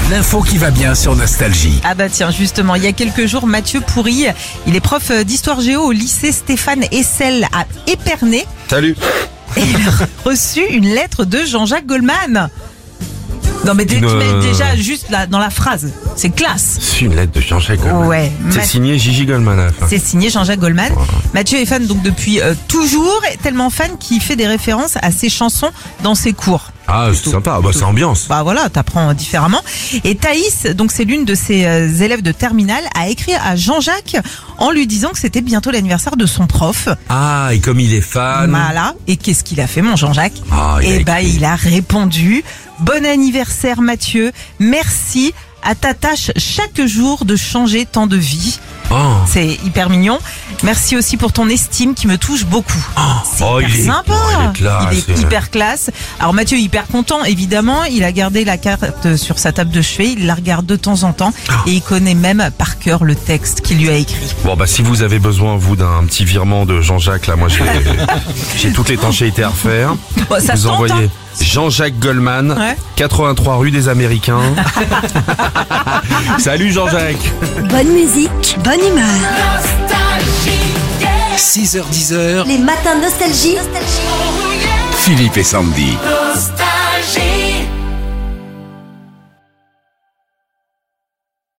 L'info qui va bien sur Nostalgie. Ah bah tiens, justement, il y a quelques jours, Mathieu Pourri, il est prof d'histoire géo au lycée Stéphane Hessel à Épernay. Salut. Et il a reçu une lettre de Jean-Jacques Goldman. Non mais tu mets déjà juste là dans la phrase, c'est classe. C'est une lettre de Jean-Jacques Goldman. Ouais. C'est signé Gigi Goldman à la fin. C'est signé Jean-Jacques Goldman. Wow. Mathieu est fan donc depuis toujours, tellement fan qu'il fait des références à ses chansons dans ses cours. Ah, c'est sympa, bah, c'est ambiance. Bah voilà, t'apprends différemment. Et Thaïs, donc c'est l'une de ses élèves de terminale, a écrit à Jean-Jacques en lui disant que c'était bientôt l'anniversaire de son prof. Ah, et comme il est fan. Voilà. Et qu'est-ce qu'il a fait, mon Jean-Jacques? Il a répondu: bon anniversaire Mathieu, merci à ta tâche chaque jour de changer tant de vies. Oh. C'est hyper mignon. Merci aussi pour ton estime qui me touche beaucoup. C'est hyper sympa. Il est hyper classe. Alors Mathieu est hyper content, évidemment. Il a gardé la carte sur sa table de chevet. Il la regarde de temps en temps. Et il connaît même par cœur le texte qu'il lui a écrit. Bon, bah, si vous avez besoin, vous, d'un petit virement de Jean-Jacques, là, moi, j'ai toute l'étanchéité à refaire. Bon, ça vous se tente, envoyez hein. Jean-Jacques Goldman, Ouais. 83 rue des Américains. Salut Jean-Jacques. Bonne musique, bonne humeur. 6h-10h, Les matins nostalgie. Philippe et Sandy. Nostalgie.